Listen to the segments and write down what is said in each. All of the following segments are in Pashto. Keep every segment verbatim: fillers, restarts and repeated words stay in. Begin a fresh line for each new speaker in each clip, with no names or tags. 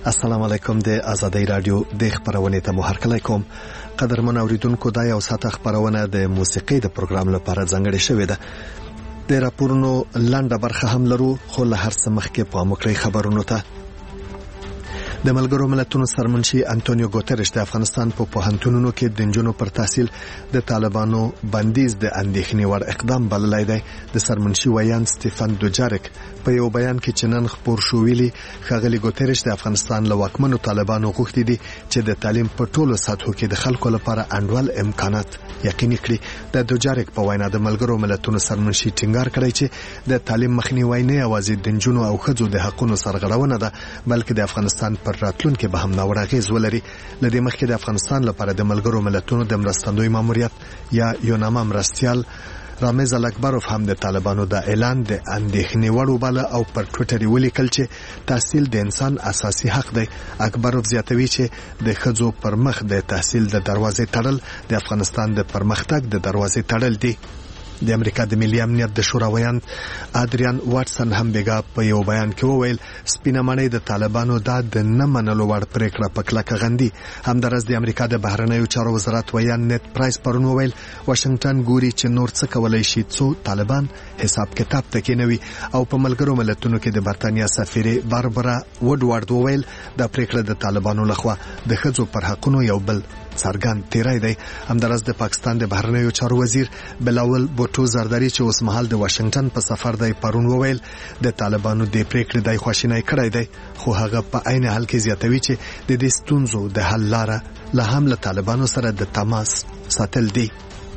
السلام علیکم. د آزادۍ رادیو د خبرونه ته مو هرکلی کوم. قدرمن اوریدونکو، دا یو ساعت خبرونه د موسیقۍ د پروګرام لپاره ځانګړې شوې ده. د راپورونو لنډه برخه هم لرو، خو له هر څه مخکې په مکرې خبرونو ته. د ملګرو ملتونو سرمنشي انټونیو ګوتریش د افغانستان په پوهنتونونو کې د نجونو پر تحصیل د طالبانو بندیز د اندېښنې وړ اقدام بللی دی. د سرمنشي ویان سټیفن دوجارک په یو بیان کې چې نن خپور شو ویلي، ښاغلي ګوتریش د افغانستان له واکمنو طالبانو غوښتي دي چې د تعلیم په ټولو سطحو کې د خلکو لپاره انډول امکانات یقیني کړي. د دوجارک په وینا د ملګرو ملتونو سرمنشي ټینګار کړی چې د تعلیم مخنیوي نه یوازې د نجونو او ښځو د حقونو سرغړونه ده، بلکې د افغانستان پر راتلونکي به هم ناوړه اغېز ولري. له دې مخکې د افغانستان لپاره د ملګرو ملتونو د مرستندوی ماموریت یا یوناما مرستیال رامز الاکبروف هم د طالبانو د اعلان د اندېښنې وړ وباله او پر ټویټر یې ولیکل چې تحصیل د انسان اساسي حق دی. اکبروف زیاتوي چې د ښځو پر مخ د تحصیل د دروازې تړل د افغانستان د پرمختګ د دروازې تړل دي. د امریکا د ملي امنیت د شورا ویان ادریان واټسن هم بیګا په یو بیان کې وویل سپینه ماڼۍ د طالبانو د نه منلو وړ پریکړه په کلکه غندي. همدارس د امریکا د بهرنیو چارو وزارت ویان نت پرایس پرون وویل واشنگټن ګوري چې نور څه کولای شي څو طالبان حساب کتاب تکینوي. او په ملګرو ملتونو کې د برتانیا سفیره باربرا وډوارد وویل د پریکړه د طالبانو لخوا د ښځو پر حقونو یو بل څرګند تیری دی. همدارس د پاکستان د بهرنیو چارو وزیر بلاول بوټو زرداری چې اوس مهال د واشنگټن په سفر دی پرون وویل د طالبانو د پریکړې د خواشینۍ کړی دی، خو هغه په عین حال کې زیاتوي چې د دې ستونزو د حل لاره له هم له طالبانو سره د تماس ساتل دی.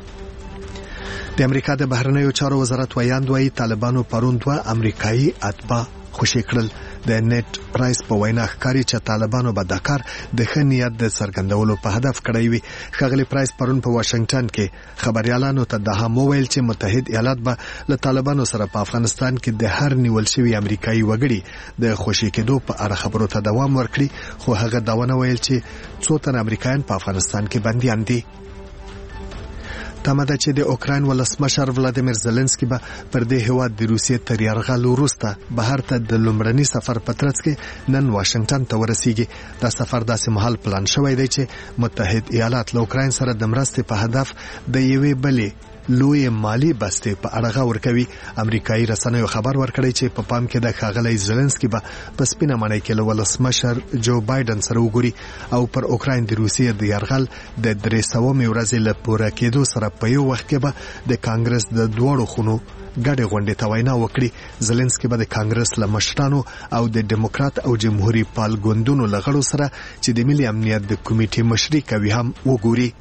د امریکا د بهرنیو چارو وزارت ویاند وايي طالبانو پرون دوه امریکایي اتباع خوشي کړل. د نت پرایس په وینا ښکاري چې طالبانو به دا کار د ښه نیت د څرګندولو په هدف کړی وي. ښاغلي پرایس پرون په واشنگټن کې خبريالانو ته دا هم وویل چې متحد ایالات به له طالبانو سره په افغانستان کې د هر نیول شوي امریکایي وګړي د خوشي کېدو په اړه خبرو ته دوام ورکړي، خو هغه دا ونه ویل چې څو تن امریکایان په افغانستان کې بنديان دي. تمه ده چې د اوکراین ولسمشر ولادیمیر زيلنسکي به پر دې هیواد د روسیې تر یرغل وروسته بهر ته د لومړني سفر په ترڅ کې نن واشنگټن ته ورسیږي. دا سفر داسې مهال پلان شوی دی چې متحد ایالات له اوکراین سره د مرستې په هدف د یوې بلې لوی مالی بستې په اړه غور کوي. امریکایي رسنیو خبر ورکړی چې په پام کې د ښاغلي زيلنسکي به په سپینه ماڼۍ کې له ولسمشر جو بایدن سره وګوري او پر اوکراین د روسیې د یرغل د درې سومې ورځې له پوره کېدو سره په یو وخت کې به د کانګرس د دوړو خونو ګډه غونډه ته وینا وکړي. زيلنسکي به د کانګرس له مشرانو او د ډیموکرات او جمهوریت پال ګوندونو لغړو سره چې د ملي امنیت د کمیټې مشري کوي هم وګوري.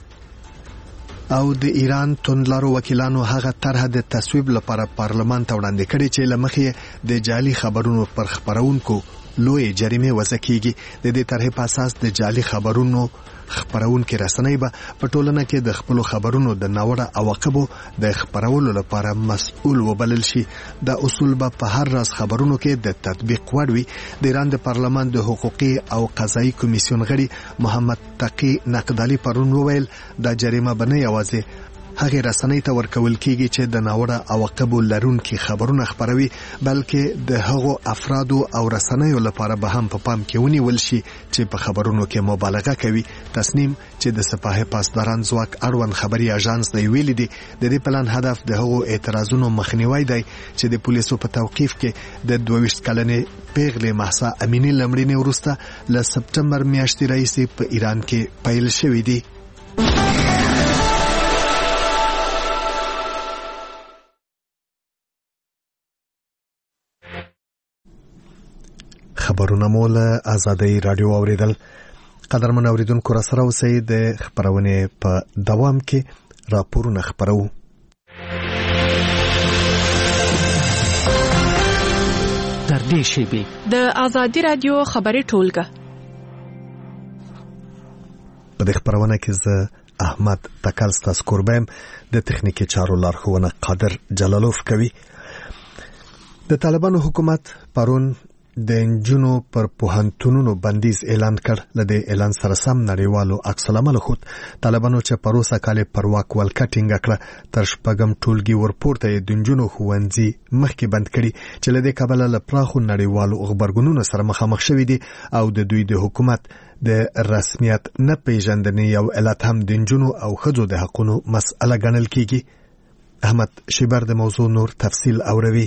او د ایران توندلارو وکیلانو هغه طرح د تصویب لپاره پارلمان ته وړاندې کړي چې لمخې د جعلي خبرونو پر خبرونکو لوی جریمه وضع کیږي. د دې طرح په اساس د جعلي خبرونو خبرونکو رسنۍ به په ټولنه کې د خپل خبرونو د ناوړه عواقبو د خبرولو لپاره مسؤل وبلل شي. دا اصول به په هر راز خبرونو کې د تطبیق وړ وي. د ایران د پارلمان د حقوقي او قضایي کمیسیون غړي محمد تقی نقدالی پرون وویل دا جریمه به نه یوازې هغه رسنۍ ته ورکول کیږي چې د ناوړه عواقبو لرونکي خبرونه خبروي، بلکې د هغو افرادو او رسنیو لپاره به هم په پا پام کې ونیول شي چې په خبرونو کې مبالغه کوي. تصمیم چې د سپاه پاسداران ځواک اړوند خبري اژانس دی ویلي دي د دې پلان هدف د هغو اعتراضونو مخنیوي دی چې د پولیسو په توقیف کې د دوه ویشت کلنې پیغلې مهسا امینی لمړینې وروسته له سپټمبر میاشتې راهیسې په ایران کې پیل شوې دي. خبرونه مول آزادۍ رادیو اوریدل. قدرمن اوریدونکو را سره اوسئ. د خبرونه په دوام کې راپورونه خبرو.
تر دې شیبې
د آزادۍ رادیو خبري ټولګه
په دې خبرونه کې زه احمد تکل ستاسو قربم د تخنیکی چارو لارښوونه قادر جلالوف کوي. د طالبانو حکومت پرون د انجونو پر پوهنتونونو بندیز اعلان کړ. لدې اعلان سره سم نړیوالو عکس العمل خود طالبانو چې پروسه کال پر واک ولکټینګ کړ تر شپږم ټولګي ورپورته د انجونو خوندې مخکې بند کړي چې لدې کابل له پراخو نړیوالو خبرګونونو سره مخامخ شوې دي او د دوی د حکومت د رسمیت نه پیژندنې یو علت هم د انجونو او ښځو د حقوقو مسأله ګڼل کیږي. احمد شیبر د موضوع نور تفصیل اوروي.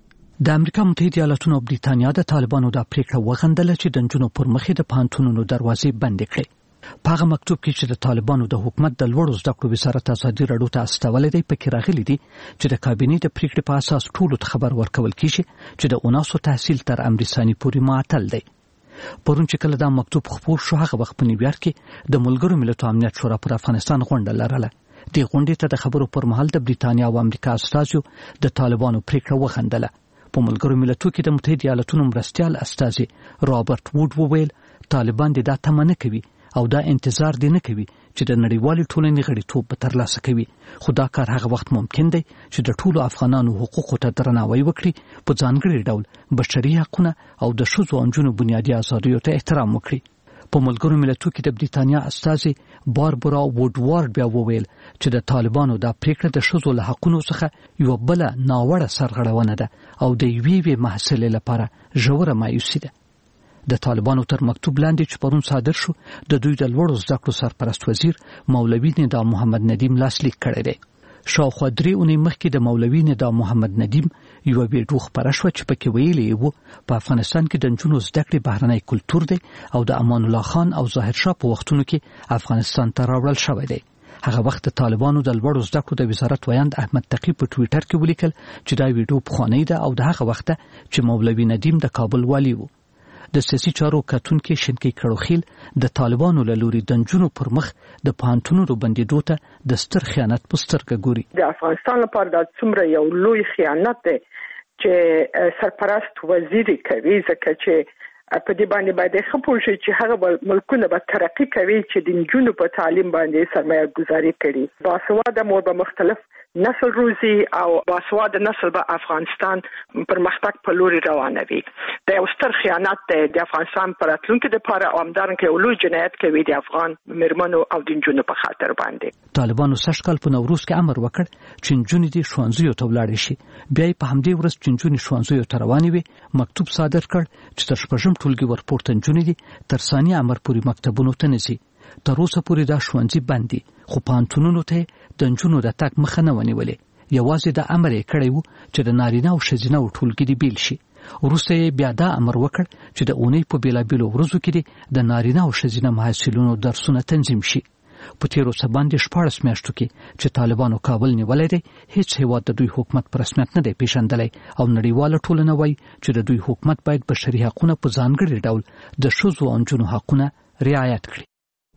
د امریکا متحده ایالاتونو او بریتانیا د طالبانو د پریکړه وغندله چې د انجونو پر مخې د پانتونونو دروازې بند کړي. په هغه مکتوب کې چې د طالبانو د حکومت د لوړو زده کړو وزارت ازادي راډیو ته استولې دی پکې راغلي دي چې د کابینې د پریکړې په اساس ټولو ته خبر ورکول کیږي چې د اوناسو تحصیل تر امریکایي پورې معطل دی. پرون چې کله دا مکتوب خپور شو هغه وخت په نیویارک کې د ملګرو ملتونو امنیت شورا پر افغانستان غونډه لرله. د غونډې ته د خبرو پر مهال د بریتانیا او امریکا استازو د طالبانو پریکړه وغندله. په ملګرو ملتونو کې د متحده ایالاتونو مرستیال استازي رابرټ ووډ وویل طالبان د دا تمه نه کوي او دا انتظار دی نه کوي چې د نړیوالې ټولنې غړیتوب به ترلاسه کوي. خو دا کار هغه وخت ممکن دی چې د ټولو افغانانو حقوقو ته درناوی وکړي، په ځانګړي ډول بشري حقوقونه او د ښځو او نجونو بنیادي ازادیو ته احترام وکړي. په ملګرو ملتونو کې د بریتانیا استازي باربرا ووډوارډ بیا وویل چې د طالبانو دا پریکړه د ښځو له حقوقو څخه یو بل ناوړه سرغړونه ده او د یوې وی محصلې لپاره ژوره مایوسي ده. د طالبانو تر مکتوب لاندې چې پرون صادر شو د دوی د لوړو زده کړو سرپرست وزیر مولوي ندا محمد ندیم لاسلیک کړی دی. شاوخوا درې اونۍ مخکې د مولوي ندا محمد ندیم یو ویډیو خپره شوه چې پکې ویلي وو په افغانستان کې د نجونو زده کړې بهرنی کلتور دی او د امان الله خان او ظاهر شاه په وختونو کې افغانستان ته راوړل شوی دی. هغه وخت د طالبانو د لوړو زده کړو د وزارت ویاند احمد تقی په ټویټر کې ولیکل چې دا ویډیو پخوانی ده او د هغه وخت چې مولوي ندیم د کابل والی وو. د سیاسي چارو کتونکو شینکی کړوخیل د طالبانو له لوري د نجونو پر مخ د پانتونو بندیدو ته د ستر خیانت په سترګه ګوري.
د افغانستان لپاره د څومره یو لوی خیانت دی چې سرپرست وزیر کوي، ځکه چې په دې باندې باید خپل شي چې هغه ملکونه به ترقی کوي چې د نجونو په تعلیم باندې سرمایه گذاري کړي. باسواده مور به مختلف نسل روزي او باسواده نسل به افغانستان پرمختګ په لوري روانوي. دا یو ستر خیانت دی د افغانستان پر راتلونکي لپاره او همدارنګه یو لوی جنایت کوي د افغان مېرمنو او د نجونو په خاطر باندې.
طالبانو سږ کال په نوروز کې امر وکړ چې نجونې د ښوونځیو ته ولاړې شي. بیا په همدې ورځ چې نجونې ښوونځیو ته روانې وي مکتوب صادر کړ چې تر شپږم ټولګي ورپورته نجونې دي تر ثاني امر پورې مکتبونو ته نه ځي. تر اوسه پورې دا ښوونځي بند دي خو پانتونونو ته د نجونو د تګ مخه نه ونیولې. یوازې د امر یې کړی و چې د نارینه او ښځینه ټولګي دې بیل شي. وروسته یې بیا دا امر وکړ چې د اونۍ په بیلابیلو ورځو کې د نارینه او ښځینه محصلینو درسونه تنظیم شي. په تیرو څه باندې شپاړس میاشتو کې چې طالبانو کابل نیولی دی هیڅ هیواد د دوی حکومت په رسمیت نه دی پیژندلی او نړیواله ټولنه وایي چې د دوی حکومت باید بشري حقونه په ځانګړي ډول د ښځو او نجونو حقونه رعایت کړي.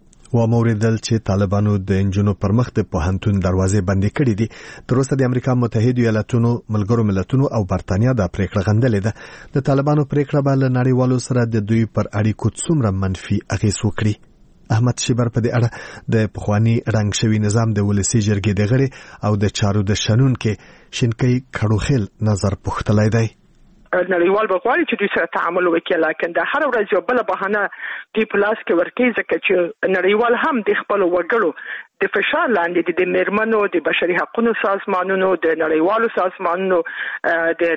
و موریدل چې طالبانو د انجونو پر مخ د پوهنتون دروازې بندې کړې دي. تر اوسه د امریکا متحده ایالاتونو ملګرو ملتونو او برتانیا د پریکړه غندلې ده. د طالبانو پریکړه به له نړیوالو سره د دوی پر اړیکو څومره منفي اغیز وکړي. احمد شیبر په دې اړه د پخوانی رنګ شوی نظام د ولسی جرګې د غړي او د چارو د شنون کې شینکی کړوخیل نظر پوښتلای دی.
نړیوال بغواړي چې دوی سره تعامل وکړي، لکه د هر ورځ یو بل بهانه دی پلاس کې ورکې ځکه چې نړیوال هم د خپل وګړو د فشار لاندې د میرمنو د بشري حقوقو سازمانونو د نړیوالو سازمانونو د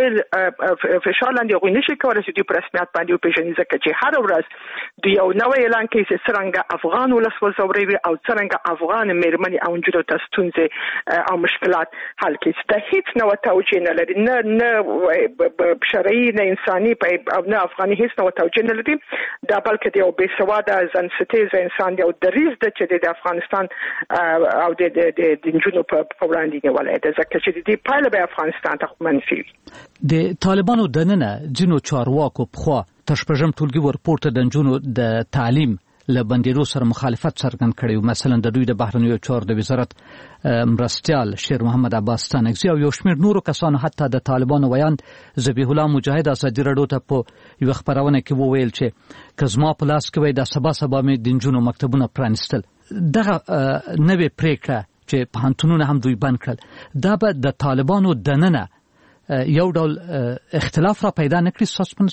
رسنیو فشار لاندې غوښنه شي کولای چې د رسمیت باندې وپیژني، ځکه چې هر ورځ د یو نوې اعلان کې چې څنګه افغان ولس وزوري او څنګه افغان میرمنې او نجونو ته ستونزې او مشکلات حل کړي. دا هیڅ نو توجیه نه لري، نه نه شرعي نه انساني او نه افغاني هیڅ نو توجیه نه لري. دا بلکې د یو بې سواده ځنستیز انسان دی او دریز د چې د افغانستان او د د د نجونو په وړاندې نیولای ده، ځکه چې د دې پایله به افغانستان ته منفي وي.
د طالبانو دننه ځینو چارواکو پخوا تر شپږم ټولګي ورپورته د نجونو د تعلیم له بندیدو سره مخالفت څرګند کړی و. مثلا د دوی د بهرنیو چارو د وزارت مرستیال شیر محمد عباس ستانکزی او یو شمېر نورو کسانو حتی د طالبانو ویاند ذبیح الله مجاهد ازادي راډیو ته په یو خبرونه کې وویل چې که زما په لاس کې وای د سبا سبا مې د نجونو مکتبونه پرانیستل. دغه نوې پریکړه چې پوهنتونونه هم دوی بند کړل دا به د طالبانو دننه یو ډول اختلاف را پیدا نه کړي. ستاسو په نظر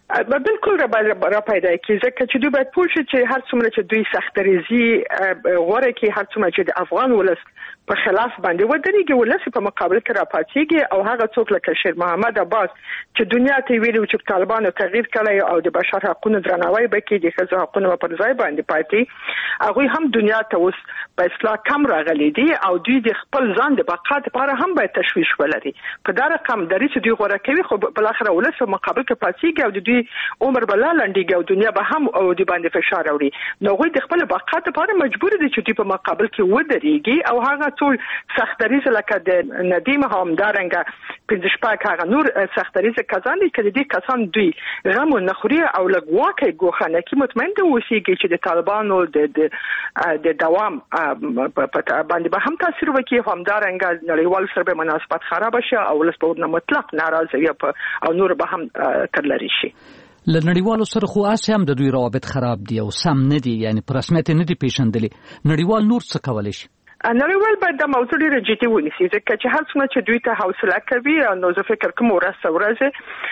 بالکل را را پیدا کی ځکه چې دوی باید پوه شي چې هر څومره چې دوی سختریزي غوړه کې هر څومره چې د افغان ولس په خلاف باندې ودرېږي ولس په مقابل کې راپاتېږي او هغه څوک لکه شیر محمد عباس چې دنیا ته ویلو چې طالبانو تغییر کړی او د بشر حقوقو درناوی وکړي د ښځو حقوقو پر ځای باندې پاتې هغه هم دنیا ته اوس په اصلاح کم راغلي دي او دوی د خپل ځان د بقا لپاره هم باید تشویش ولري په دا رقم درې چې دوی غوړه کوي خو بل اخر ولس په مقابل کې پاتېږي او دوی عمر بلا لنډیږي او دنیا به هم او د باندې فشار اوري نو غوي د خپل بقا لپاره مجبور دي چې دوی په مقابل کې ودرېږي او هغه ټول سختریز لکه د ندیم همدارنګه پنځه شپږ هغه نور سختریز کسان دي چې دې کسان دوی غم او نخري او لګواکه ګوخنه کې مطمئن دي اوسېږي چې د طالبانو د د دوام باندې به هم تاثیر وکړي همدارنګه نړیوال سره به مناسبات خراب شي او ولس په مطلق ناراضي او نور به هم ترلری شي
لنړیوالو سره خو اسه هم د دوی روابط خراب دي او سم نه دي یعنی په رسمیت نه دي پیژندلي نړیوال نور څه کولای شي
نړیوال باید د موضوع ډېر جدي ونیسي ځکه چې هر څومره چې دوی ته حوصله کوي نو زه فکر کوم ورځ ورځ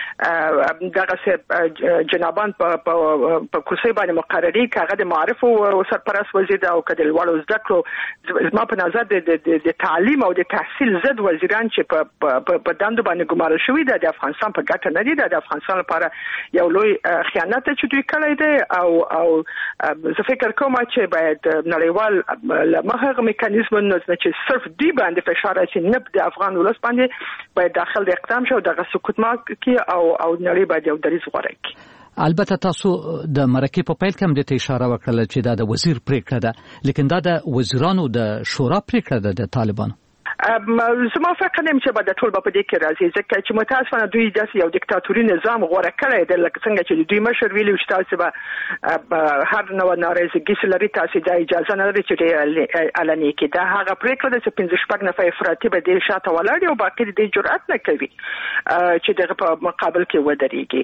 دغه جنابان په په کرسي باندې مقرري کاغه د معرف او سرپرست وزیر او کډل وړو زده کړو زما په نظر د د تعلیم او د تحصیل زد وزیران چې په په دندو باندې ګمارل شوی د افغانستان په ګټه نه دي د افغانستان لپاره یو لوی خیانت چې دوی کړی دی او او زه فکر کوم چې باید نړیوال لمخه میکانیزم نو چې صرف دی باندې فشار چې نه د افغان ولس باندې باید داخل د اقدام شو دغه سکوت ما کې او او نړۍ باید یو دریځ غوړي
البته تاسو د مرکه په پیل کې هم د اشاره وکړه چې دا د وزیر پریکړه ده لیکن دا د وزیرانو د شورا پریکړه ده د طالبانو
زما فکر نیم چې به د ټول په دې کې راځي ځکه چې متاسفانه دوی داسې یو دیکتاتوري نظام غوړه کړی دی لکه څنګه چې دوی مشر ویلي چې تاسو به هر نوع نارضایتي لري تاسو د اجازه نه لري چې اعلاني کې دا هغه پریکړه ده چې پنځه شپږ نفر افراطي به دې شاته ولاړ او باقي دې جرأت نه کوي چې دغه په مقابل کې ودرېږي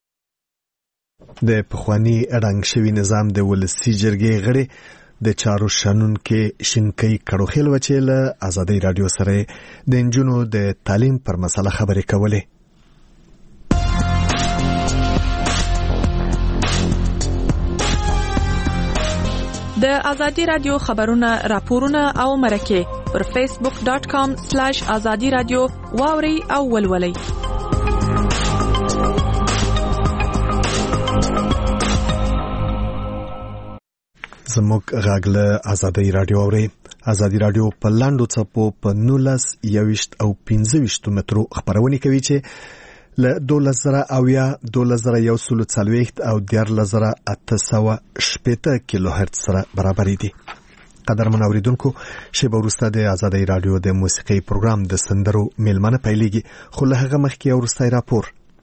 د پخوانی رنګ شوی نظام د ولسی جرګې غړي د چارو شنن کې شینکۍ کړوخیل وچېل آزادۍ رادیو سره د انجونو د تعلیم پر مسله خبرې کولې
د آزادۍ رادیو خبرونه راپورونه او مرکه پر فیسبوک ډاټ کام سلیش آزادۍ رادیو واوري او ولولي
زموږ غاګله آزادۍ رادیو اوري آزادۍ رادیو په لاندو څپو په نولس یوشت او پنځه ویشت مترو خبرونه کوي چې له دولس زره او یا دولس زره یو سلو څلوېښت او دیارلس زره اته سوه شپېته کیلو هرتز سره برابر دي قدرمن اوریدونکو شیبه وروسته د آزادۍ رادیو د موسیقي پروګرام د سندرو میلمنه پیلېږي خو له هغه مخکې وروستی راپور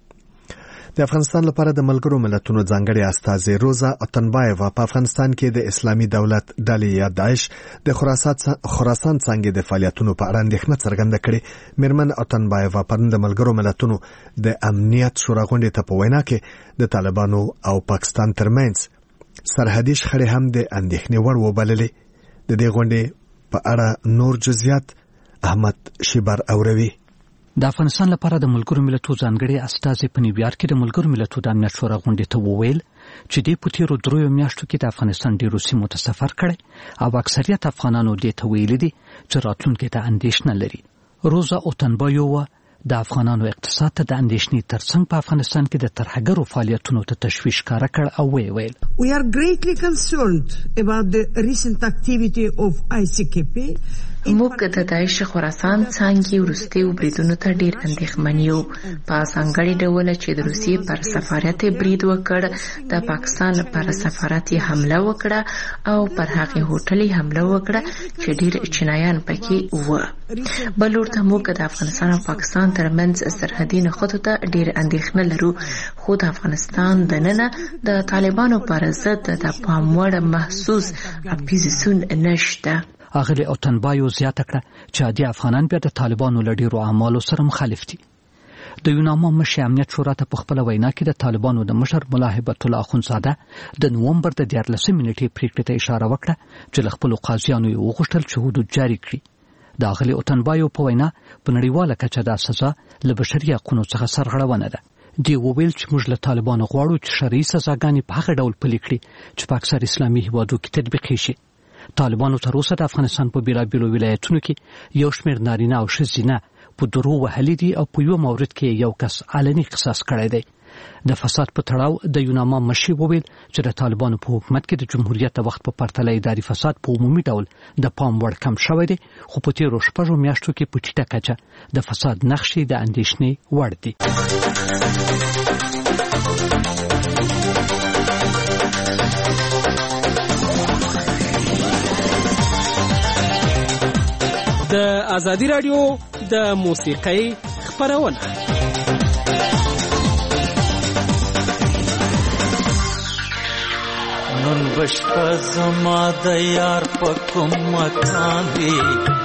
د افغانستان لپاره د ملګرو ملتونو ځانګړي استازي روزا اتنبایوا په افغانستان کې د اسلامي دولت ډلې یا داعش د خراسان خراسان څنګه د فعالیتونو په اړه اندېښنه څرګنده کړې میرمن اتنبایوا پرون د ملګرو ملتونو د امنیت شورا غونډې ته په وینا کې د طالبانو او پاکستان ترمنځ سرحدي شخړې هم د اندېښنې وړ وبللې د دې غونډې په اړه نور جزئیات احمد شیبر اوروي
د افغانستان لپاره د ملګرو ملتونو ځانګړي استازي په نیویارک کې د ملګرو ملتونو د امنیت شورا غونډې ته وویل چې د پوتیرو دروي میاشتو کې د افغانستان ډیرو سیمو ته سفر کړي او اکثریت افغانانو دې ته ویلي دي چې راتلونکي ته اندېښنه لري روزا اوتنبایووا د افغانانو اقتصاد ته د اندېښنې ترڅنګ په افغانستان کې د ترهګرو فعالیتونو ته تشویش ښکاره کړ او ویل
We are greatly concerned about the recent activity of I C K P
موږ د داعش خراسان څنګه ورستي وبریدونو ته ډیر اندېښمن یو په څنګهړي ډول چې د روسیې پر سفارت برید وکړ د پاکستان پر سفارت حمله وکړه او پر هغه هوټل حمله وکړه چې ډیر چینایان پکې و بلور ته موږ د افغانستان او پاکستان ترمنځ سرحدي نښتو ته ډیر اندېښنه لرو خو د افغانستان دننه د طالبانو پر ضد د پاموړ محسوس اپوزیسیون نشته
اغلی اوتنبایو زیاته کړه چې عادي افغانان بیا د طالبانو له ډیرو اعمالو سره مخالف دي د یوناما مشر امنیت شورا ته په خپل وینا کې د طالبانو د مشر ملا هیبت الله اخونزاده د نومبر د دیارلسمې نیټې پریکړې ته اشاره وکړه چې له خپل قاضیانو یې وغوښتل چې حدود جاری کړي د اغلی اوتنبایو په وینا په نړیواله کچه دا سزا له بشري حقوقو څخه سرغړونه ده دی وویل چې موږ له طالبانو غواړو چې شرعي سزاګانې په هغه ډول پلي کړي چې په اکثر اسلامي هیوادو کې تطبیق شي. طالبانو تر اوسه د افغانستان په بیلابیلو ولایتونو کې یو شمېر نارینه او ښځینه په درو وهلي دي او په یو مورد کې یو کس علني قصاص کړی دی. د فساد په تړاو د یوناما مشي وویل چې د طالبانو په حکومت کې د جمهوریت د وخت په پرتله اداري فساد په عمومي ډول د پام وړ کم شوی دی، خو په تیرو شپږو میاشتو کې په ټیټه کچه د فساد نښې د اندېښنې وړ دي.
د ازادي رادیو د موسیقۍ خپرونه
نن بشپا زما د یار په کوم مکان وی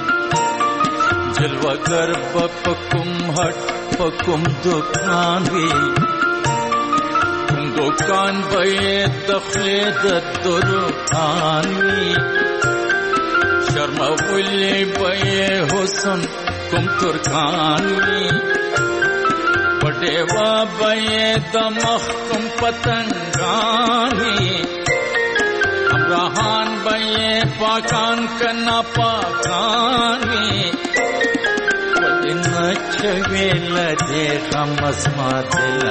جلوگر په کوم هټ په کوم دکان وی کوم دکان به د خلد درکان وی شرم ولې به حسن کوم ترکان وی پټوا به د مخ کوم پتنګان وی امراهان به پاکان کنا پاکانی ودن چویل دې غمس ما دل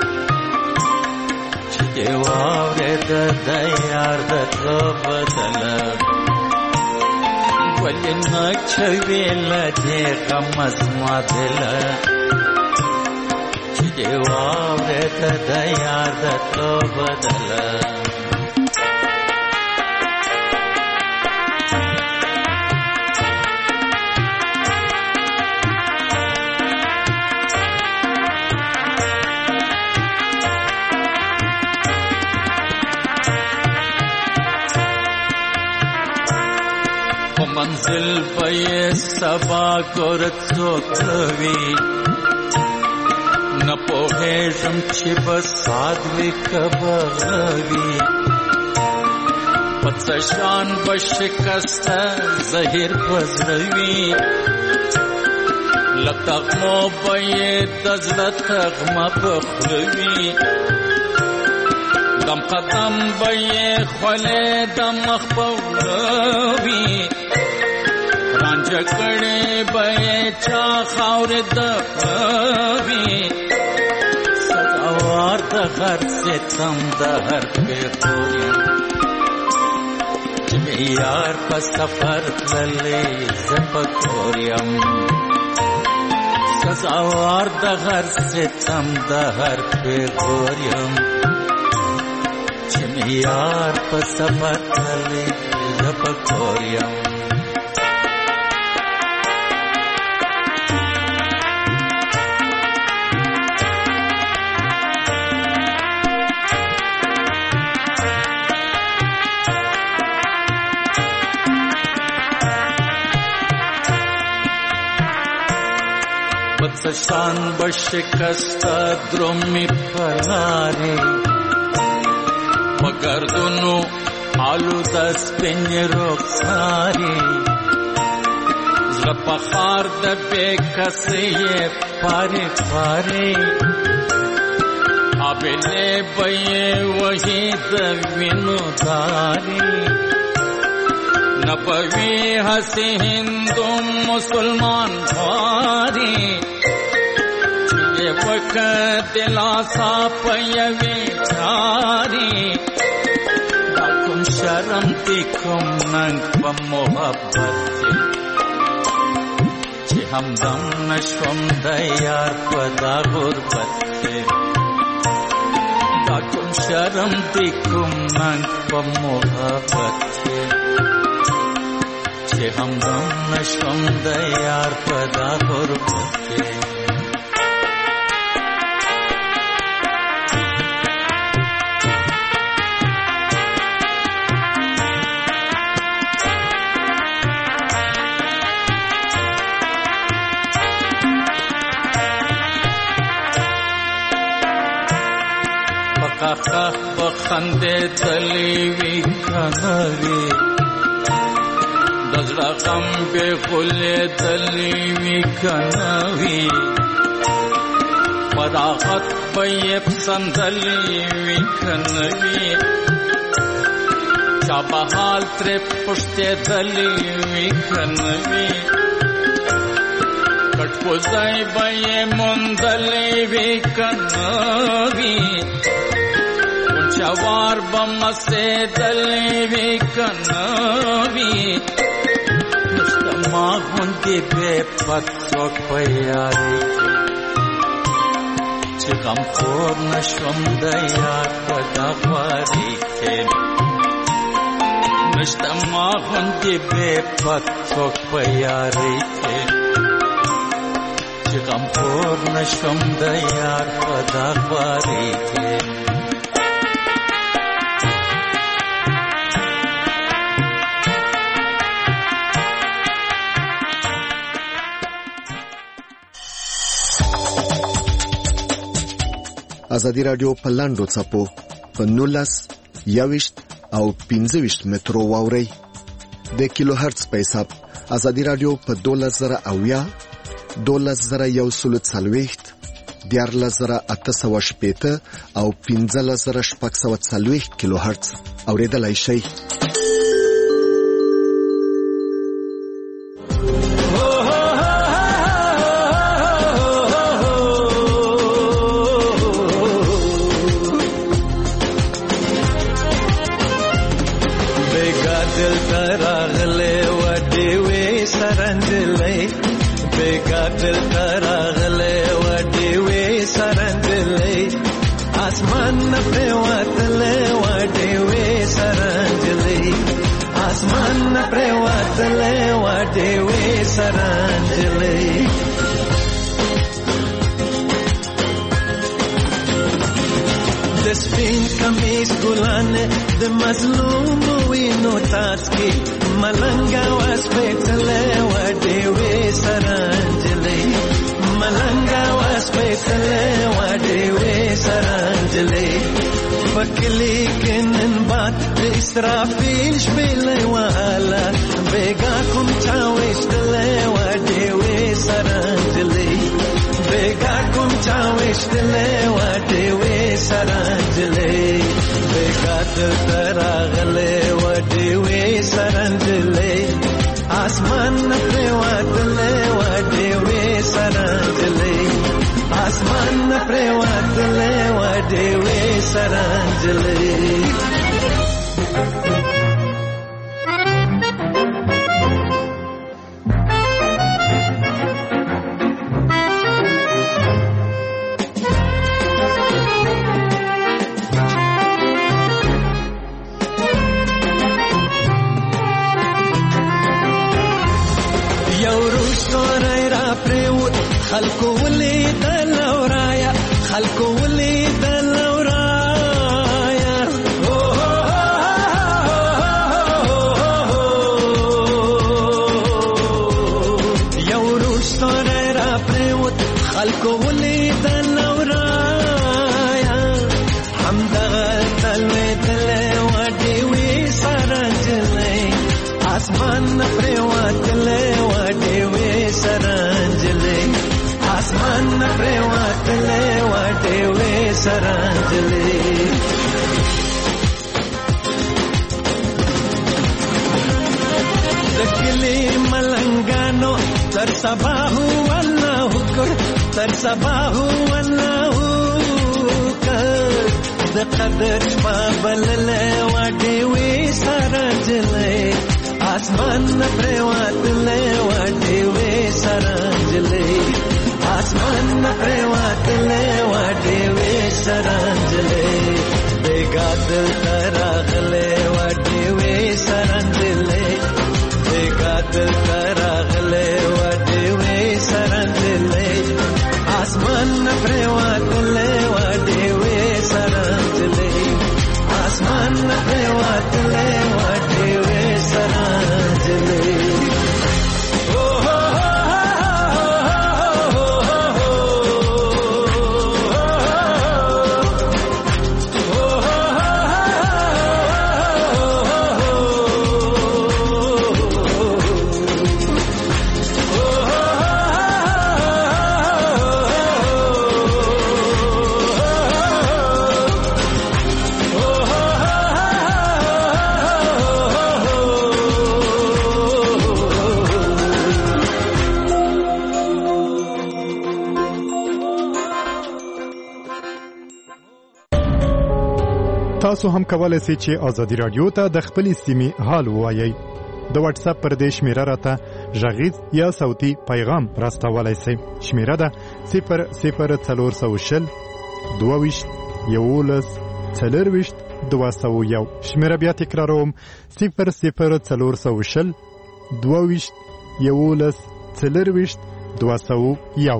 چې واورې د یار د بدل ودن چویل دې غمس ما دل چې واورې د یار د بدل منزل پې سبا کورت څوکوي نه پوهېږم چې بس ساد وی کبوي پڅ شان بشکست زهیر پزروي لتغمو پې دزلت غم بخلوي دم قدم پې خله دم مخبوي رانجه کړي به چا خاور د وی سداوار د هر ستم د هر په پوري چې یار په سفر تللې زپکوریم سداوار د هر ستم د هر په پوریم چې یار په سفر تللې زپکوریم شان بشکست درمی پلاری مگردونو آلو دست پین رخساری زرپا خار د بے کسی پاری پاری آبیلے بی وحی د وینو داری نبوی حسی ہندو مسلمان بھاری وقت لاسا پیوی چاری داکم شرم دیکم ننگ و محبت چی همدم نشوم دیار پدا غربت داکم شرم دیکم ننگ و محبت چی همدم نشوم دیار پدا غربت خخ بخنده تلیوی کنوی دزړه غم به خله تلیوی کنوی فراغت به پسندلی وی کنوی چا بحال تر پشتی دلی وی کنوی کٹ کوزای به مندلی وی کنوی چوار بمسه دلی وی کنوی نشتما غنتی بے پتوک پیاری چه غم خور نشم دیار پدا خواری که نشتما غنتی بے پتوک پیاری که چه غم خور نشم دیار پدا خواری که
ازادي رادیو په لاندو چپو په نولس یوشت او پنځوشت مترو واوري د کیلو هرتز په حساب ازادي رادیو په دولس زره اویا دولس زره یو سلو څلويخت دیارلس زره اته سوه شپېته او پنځلس زره شپږ سوه څلويخت کیلو هرتز اوریدلای شئ.
دسپین کمیس ګلانه د مظلوم وینو تاسکی ملنګا واس پېټلې وډې وې سرانجلې ملنګا واس پېټلې وډې وې سرانجلې پکلی کینن باد اسرافیل شپلې والا بیگا کوم چا وشتلې وډې وې سرانجلې بیگا کوم چا وشتلې وډې وې سرانجلې بیگا تراغلې وډې وې سرانجلې اسمان پر واتلې وډې وې سرانجلې اسمان پر واتلې وډې وې سرانجلې خلکو ولید لورایا خلکو ولید لورایا یو روز سره را پریوت خلکو ولید لورایا همدغه تلوي تلې وډې وې سرانجلې اسمان پریوت لې وډې وې سرانجلې اسمان پریواتلې وډې وې سرانجلې دکلی ملنګانو تر سبا هو الله کړ تر سبا هو الله کړ د قدر بابللې وډې وې سرانجلې اسمان پریواتلې وډې وې سرانجلې اسمان پریواتلې وډې وې سرانجلې بیگا دل تراغلې وډې وې سرانجلې بیگا دل تراغلې وډې وې سرانجلې اسمان پریواتلې وډې وې سرانجلې اسمان پریواتلې وډې وې سرانجلې
تاسو هم کولای شئ چې ازادي رادیو ته د خپل سیمې حال ووایئ. د واتس اپ پر دې شمیره راته غږیز یا صوتي پیغام راستولای شئ. شمیره ده صفر صفر څلور سوه شل دوه ویشت یولس څلور ویشت دوه سوه یو. شمیره بیا تکراروم صفر صفر څلور سوه شل دوه ویشت یولس څلور ویشت دوه سوه یو.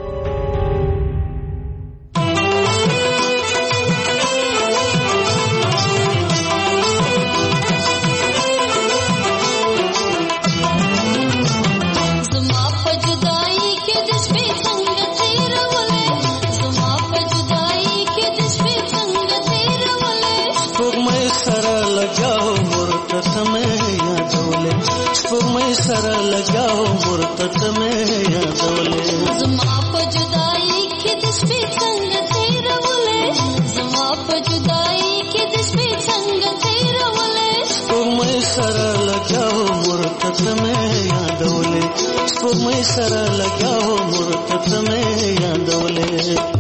سره لګاو مرتد مې یادولې
زما په جدائی کې د شپې څنګه تیرولې زما په جدائی کې د شپې څنګه تیرولې
سپوږمۍ سره لګاو مرتد مې یادولې سپوږمۍ سره لګاو مرتد مې یادولې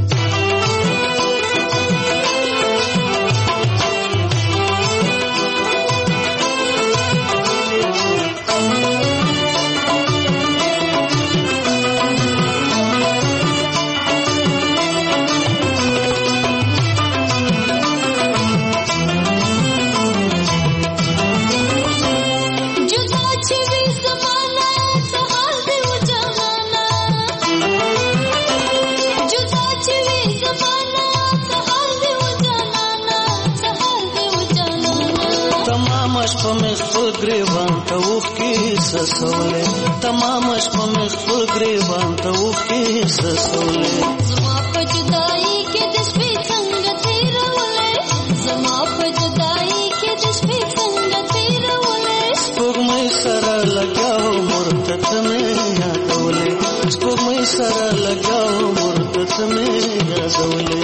سسولې تمام شپه مې خپل ګریوان ته وکې سسولې
زما په جدائی کې د شپې څنګه تیرولې زما په جدائی کې د شپې څنګه تیرولې
سپوږمۍ سره لګاو مرتد مې یادولې سپوږمۍ سره لګاو مرتد مې یادولې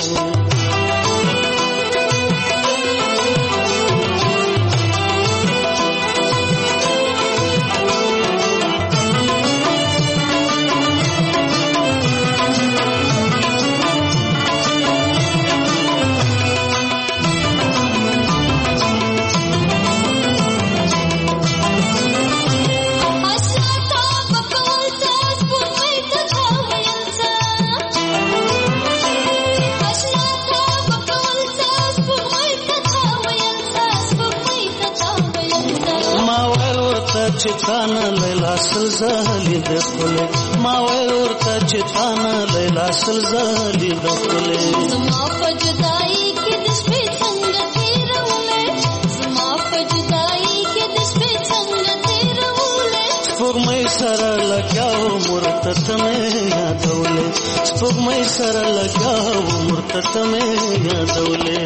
چتانا لیلا سلزالی دخله ما ویل ورته چتانا لیلا سلزالی دخله
زما په جدائی کې د شپې څنګه تیرولې زما په جدائی کې د شپې څنګه تیرولې
سپوږمۍ سره لګاو مرتد مې یادولې سپوږمۍ سره لګاو مرتد مې یادولې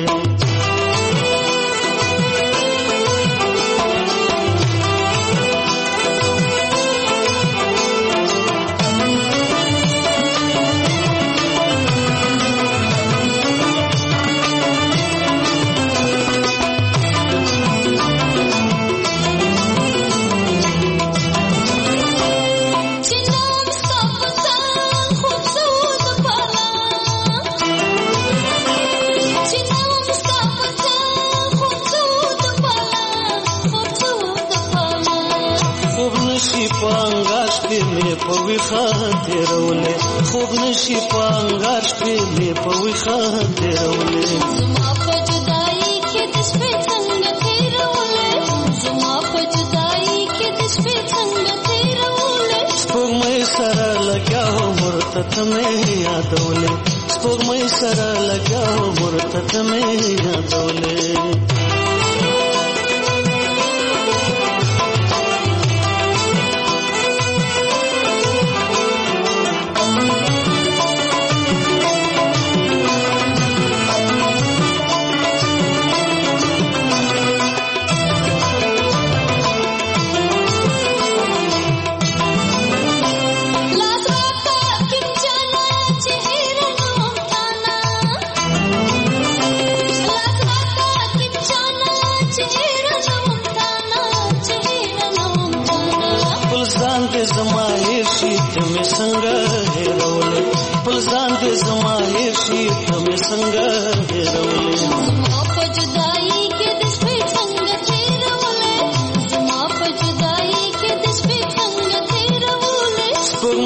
پوي خاطرولې خوب نشي پانګار شپې مې پوي خاطرولې
زما په جدائی کې د شپې څنګه تیرولې زما په جدائی کې د شپې څنګه تیرولې
سپوږمۍ سره لګاو مرتد مې یادولې سپوږمۍ سره لګاو مرتد مې یادولې څنګه هېرولې بل ځان دې زما هېر شي ته مې څنګه هېرولې
زما په جدائی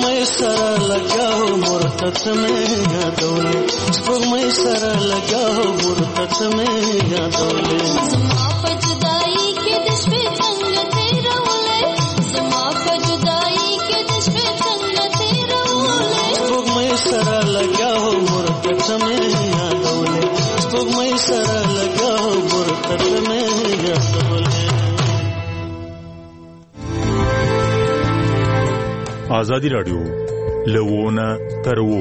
سپوږمۍ سره لګاو مرتت مې یادولې سپوږمۍ سره لګاو مرتت مې یادولې
زما په جدایي کې د شپې څنګه تیرولې زما په جدایي کې د شپې څنګه تیرولې
سپوږمۍ سره لګاو مرتت مې یادولې سپوږمۍ سره لګاو مرتت مې یادولې
آزادی رادیو لوونه ترو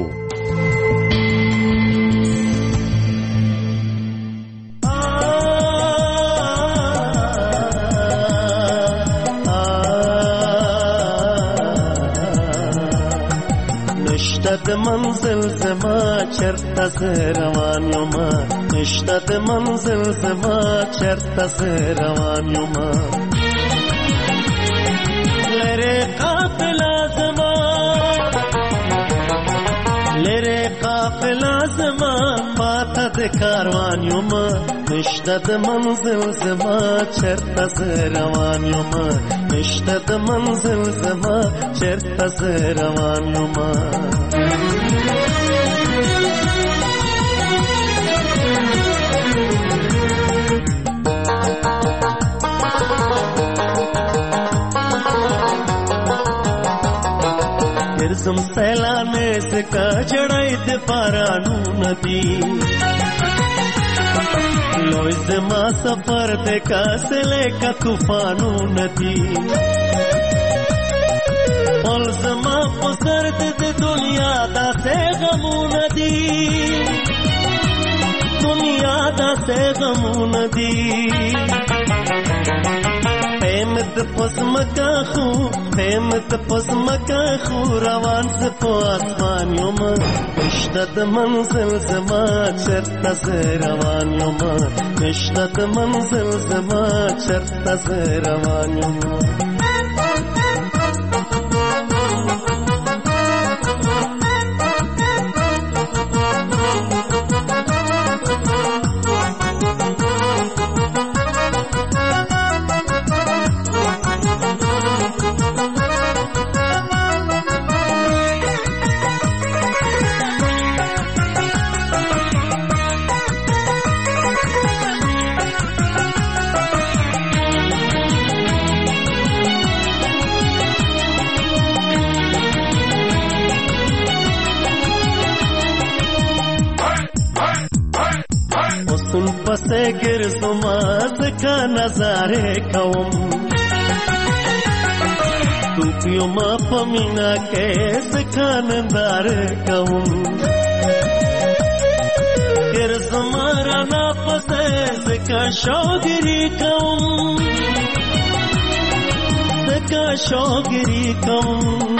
نشته د منزل زما چرته زه روان یم نشته د منزل زما چرته زه روان یم لره قافله زما لره قافله زما پاته د کاروان یم نشته د منزل زما چرته زه روان یم نشته د منزل زما چرته زه روان یم زم سیلانه سکا جڑای د بارانو ندی لوی زما سفر د کاسلې کا طوفانو ندی ول زما پسر د دنیا دا څه غمو ندی دنیا دا څه غمو ندی قیمت پسمکا خو قیمت پسمکا خو روان ز په اسمان یم نشته د منزل زما چرته زه روان یم نشته د منزل زما چرته زه روان یم پسې ګرځما ځکه نظارې کوم تو پیو ما په مینا کې ځکه نندارې کوم ګرځما رانا پسې ځکه شوګري کوم ځکه شوګري کوم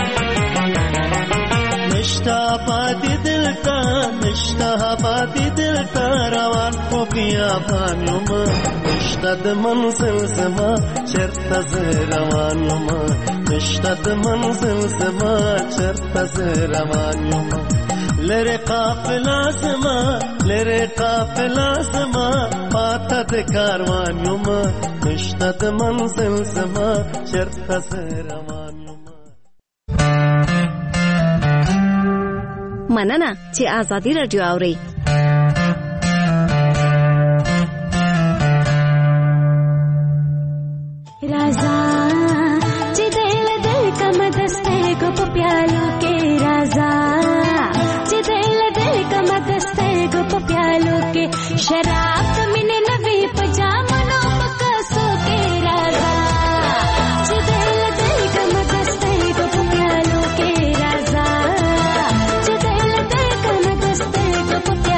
نشتا پاتې دلتا نشتا پاتې دلتا روان په بیابان یم نشتا د منزل زما چرته زه روان یم نشتا د منزل زما چرته زه روان یم لره قافله زما لره قافله زما پاته د کاروان یم نشتا د منزل زما چرته زه روان یم
مننه چې آزادی رادیو اوري
राजा چې دل دل کم دسته کو په پیالو کې राजा چې دل دل کم دسته کو په پیالو کې شراب کمن نوي پجامونو پکاسو کې राजा چې دل دل کم دسته کو په پیالو کې राजा چې دل دل کم دسته کو په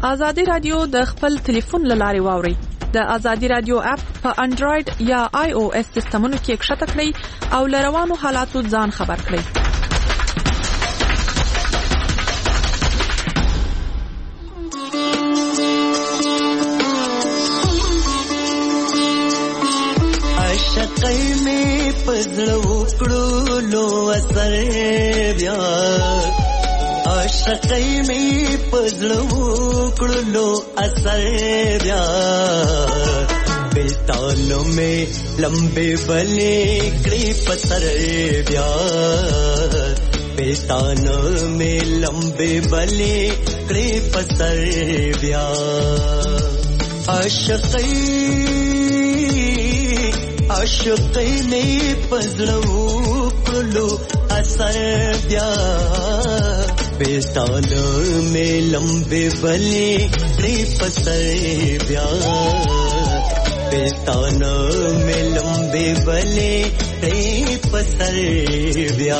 ازادي رادیو د خپل ټلیفون لارې واوري. د ازادي رادیو اپ په انډراید یا آی او اس سیستمونو کې ښکته کړئ او لروانو حالاتو ځان خبر کړئ.
عاشقۍ مې پزړه وکړو لو اثر بیا عاشقۍ مې پزړه وکړو لو اثر بیا بلتانو مې لمبے بلې کړې پسر بیا بلتانو مې لمبے بلې کړې پسر بیا عاشقۍ عاشقۍ مې پزړه وکړو اثر بیا بلتانو مې لمبے بلې کړې پسر بیا بلتانو مې لمبے بلې کړې پسر بیا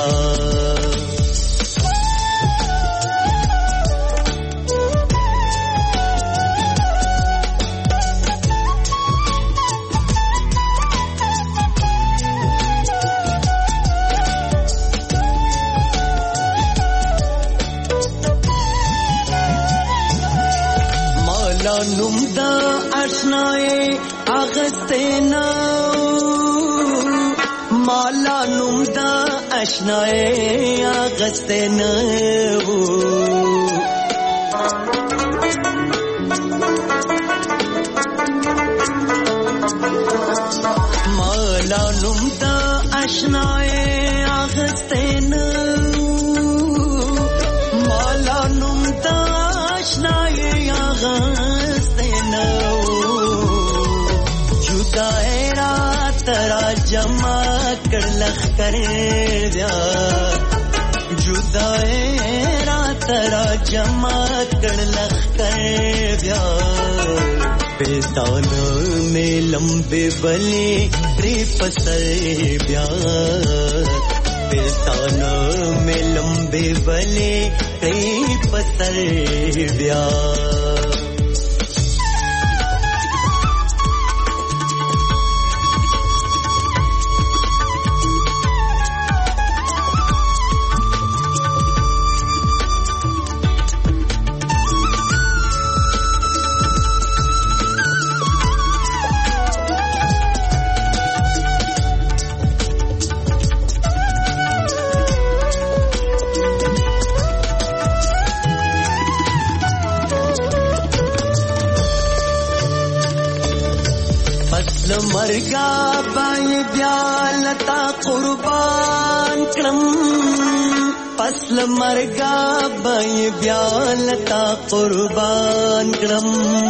نوم دا آشنائے آغستے نو مالا نوم دا آشنائے آغستے نو مالا نوم دا آشنائے آغستے نو مالا نوم دا آشنائے آغستے ترا جمع کر لخ کرے بیا جدائے رات ترا جمع کر لخ کرے بیا بلتانو میں لمبے بلے کړې پسر بیا بلتانو میں لمبے بلے کړې پسر بیا مرگا بای بیالتا قربان کرم فصل مرگا بای بیالتا قربان کرم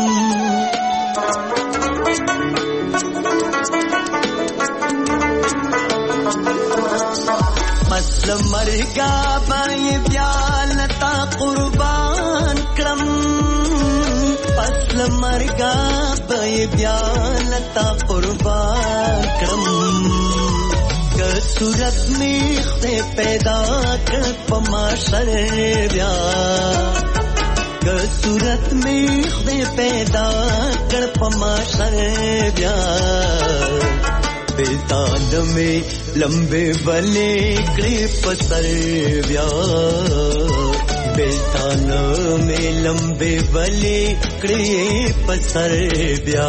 فصل مرگا بای بیالتا قربان کرم فصل مرگا بای بیالتا قربان کرم که صورت میخ دے پیدا کر پماشر بیا که صورت میخ دے پیدا کر پماشر بیا بلتانو میں لمبے بلے کړې پسر بیا بلتانو میں لمبے بلے کړې پسر بیا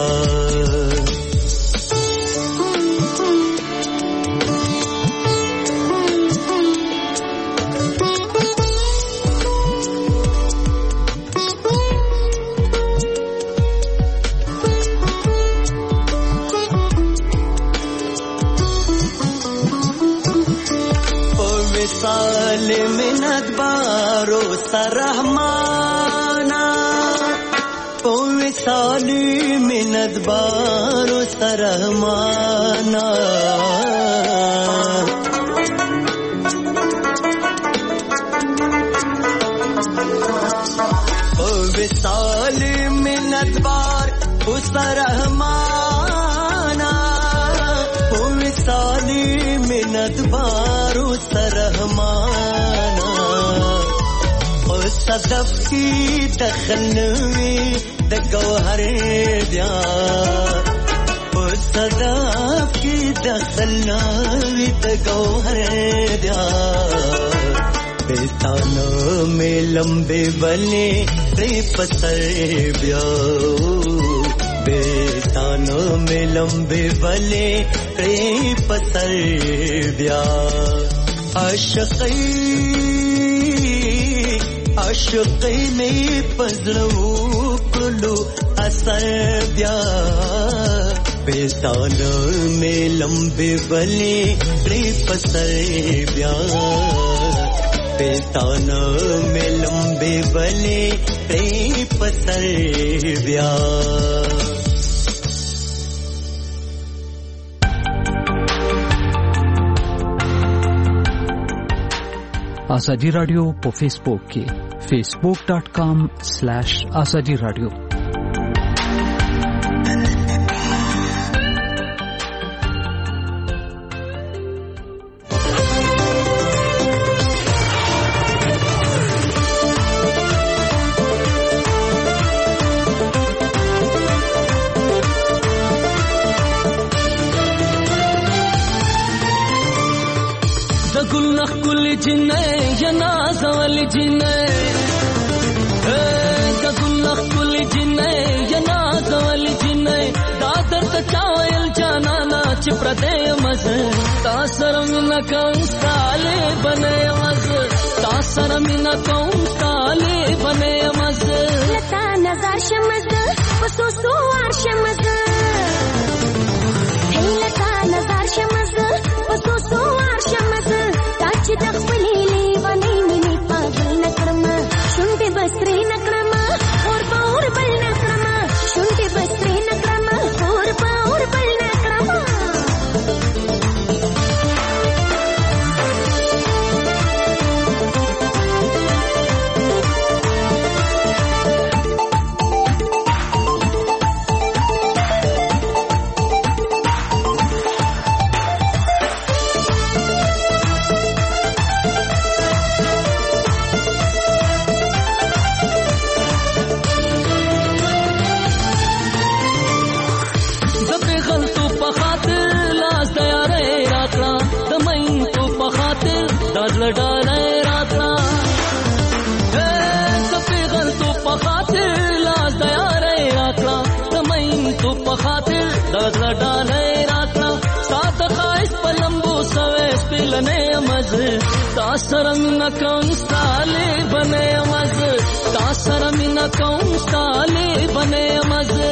وصال منت بارو سرحمانا وصال منت بارو سرحمانا وصال منت بار سرحمانا وصال منت بارو سرحمانا
صدف کی دخلوي د گوهر بیا په صدف کی دخلوي د گوهر بیا बेतानो में लंबे बने रे पसर ब्या बेतानो में लंबे बने रे पसर ब्या आशिक़ी आशिक़ी में पजलो कुलू असर ब्या बेतानो में लंबे बने रे पसर ब्या बेताना में लंबे बने रे पसर ब्या
Azadi radio په فیسبوک کې facebook dot com slash azadi radio
پردې مزه تاسو مینا کوم ستاله بنې مزه تاسو مینا کوم ستاله بنې مزه
لتا نظر شمزه پسو سو ور شمزه هی لتا نظر شمزه پسو سو ور شمزه تاج د خپلې لیوانې مینې پاگل نکړم شونډې بسرې نکړم اور باور بل نکړم شونډې بسرې نکړم اور باور بل نکړم
ډاله راتلا سپي غل تو په خاطر لاس د یارې راتلا تمین تو په خاطر ډاله ډاله راتلا سات خایس پلمبو سوي سپلنې مزه تاسو رمنا کوم ستاله بنې مزه تاسو رمنا کوم ستاله بنې مزه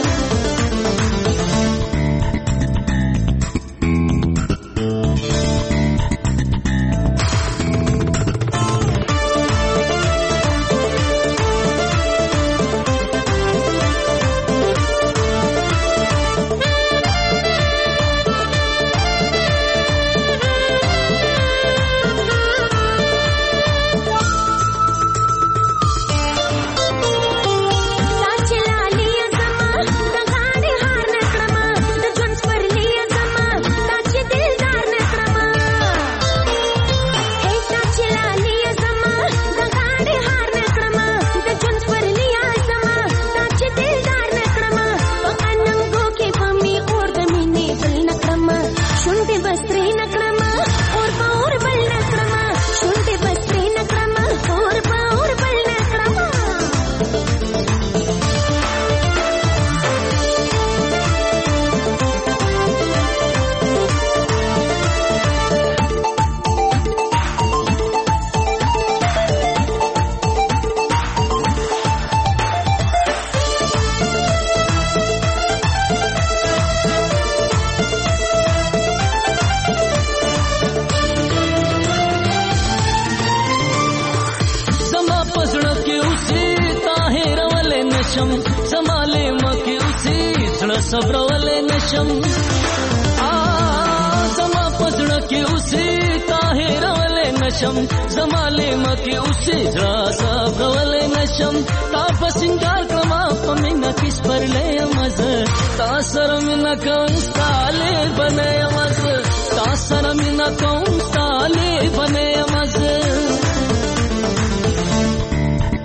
صبر ولې نشم ا زما پزړه کې اوسې طاهر ولې نشم زما له مکه اوسې صبر ولې نشم تا پسنګار کړم په مینا کې سپرلې مزه تا سره مینا کوم ستاله بنې مزه تا سره مینا کوم ستاله بنې مزه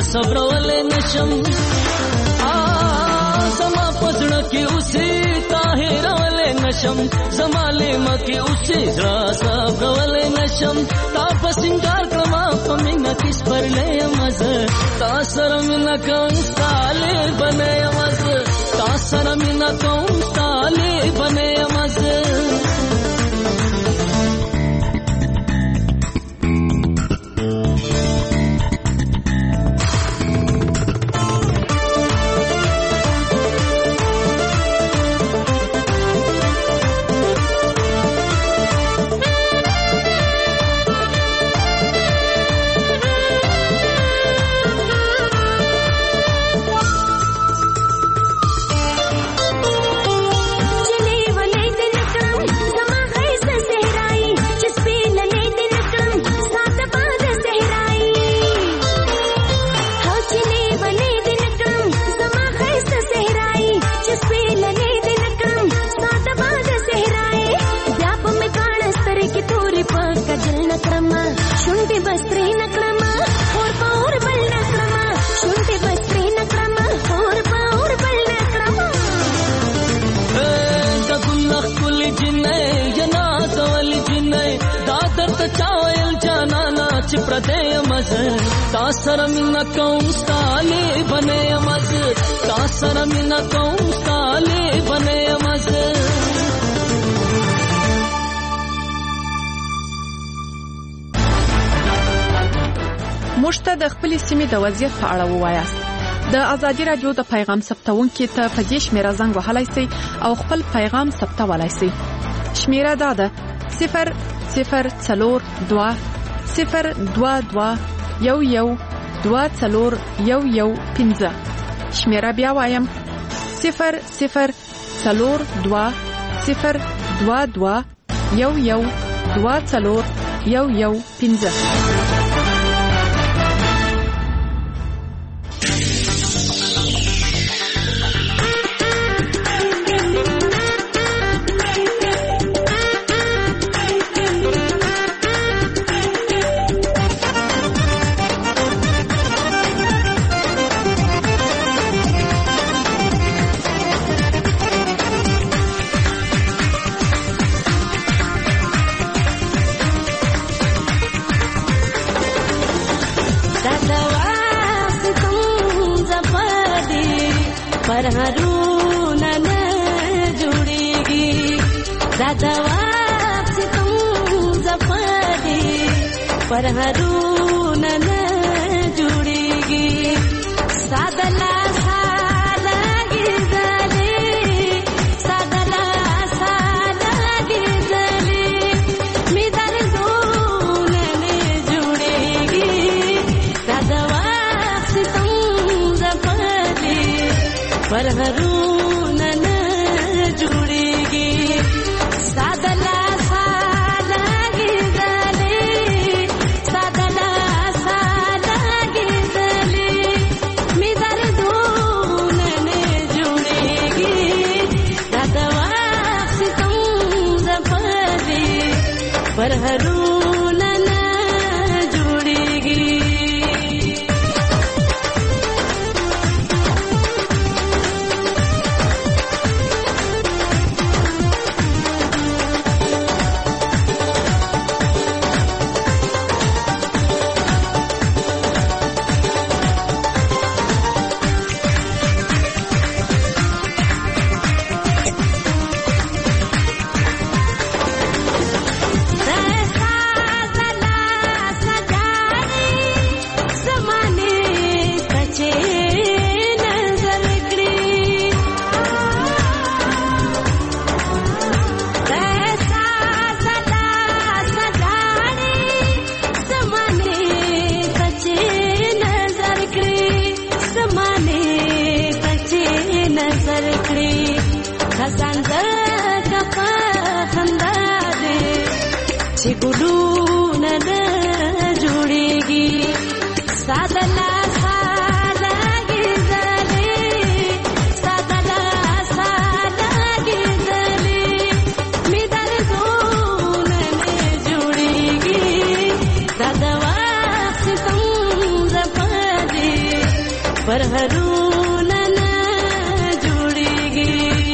صبرولې نشم زما پزړه کې اوسې طاهرولې نشم زما لېمه کې اوسې زړه صبرولې نشم تا په سنگار کړما په مینا کې سپرلې مزه تا سره مینا کوم ستاله بنې مزه تا سره مینا کوم ستاله بنې مزه تا سره مینا کوم ستاله بنې مزه تا سره مینا کوم ستاله بنې مزه
مشته د خپل سیمې د وضعیت په اړه ووایاست د ازادي رادیو د پیغام ثبتونکو ته په دې شمیره زنګ وهلای شئ او خپل پیغام ثبتولای شئ شمیره دا ده صفر صفر څلور دوه صفر دوه دوه یو یو دوه څلور یو یو پنځه شمیره بیا وایم صفر صفر څلور دوه صفر دوه دوه یو یو دوه څلور یو یو پنځه
पर हरूना न जुड़ेगी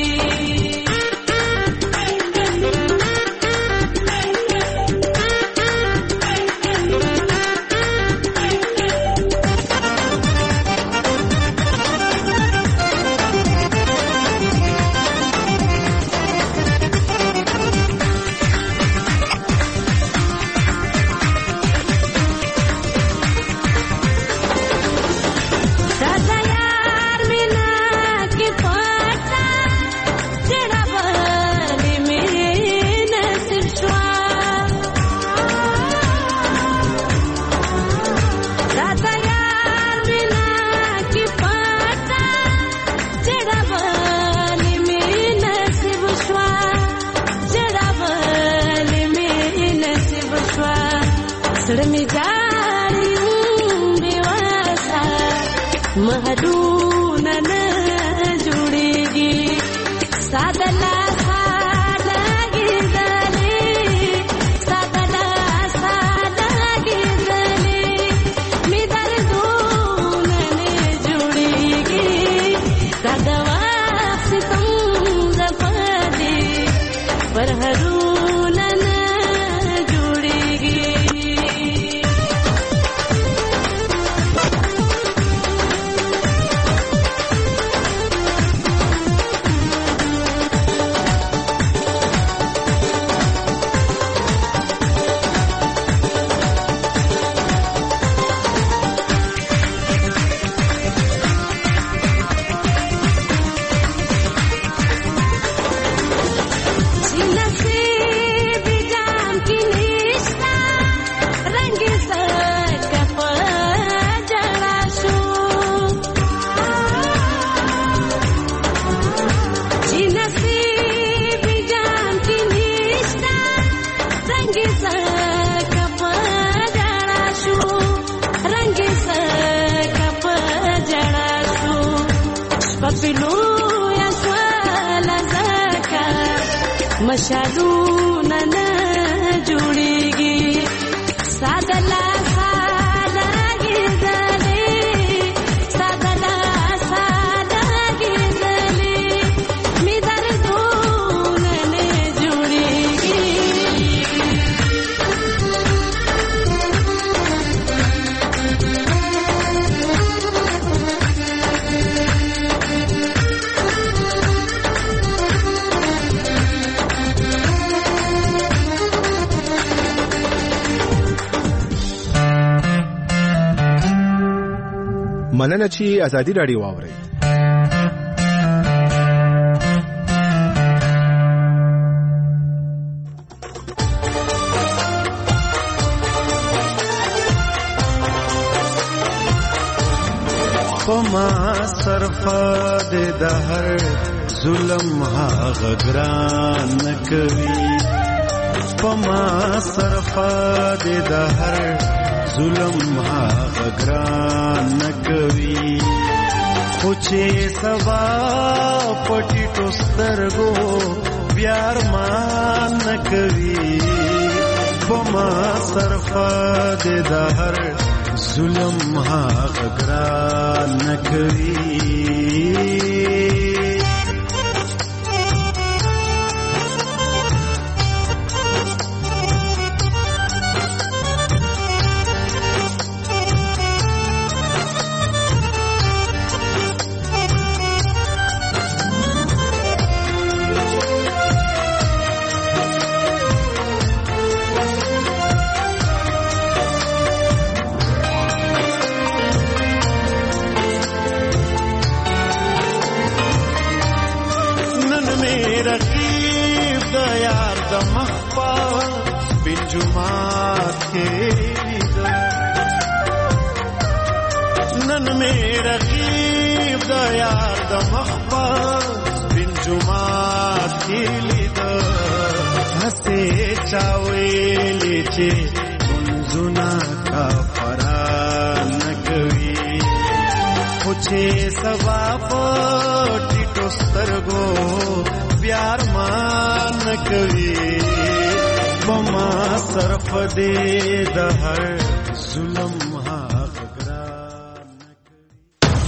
महदूना न जुड़ेगी सादला सादा गिरले सादला सादा गिरले मिदर दूना न जुड़ेगी सदवा सितम जफदे पर हरूना न जुड़ेगी मशालूना न जुड़ेगी सादला सादा गिरले सादला सादा गिरले मिदर दूना न जुड़ेगी
مننه چې ازادي راډیو واورئ.
پما صرفا د دهر ظلم هغه ګران کوي پما صرفا د دهر ظلم هغه ګران کوي خو چې سبا پټي ټوسترګو بیار مان کوي پما صرفا د دهر ظلم هغه ګران کوي नन में रकीब दयार द मखबार बिन जुमात की लिद हसे चावेले चे गुनजुना का फरान कवी पूछे सबा पटी टोस्तरगो प्यार मान कवी बमा सरफ दे दहर जुलम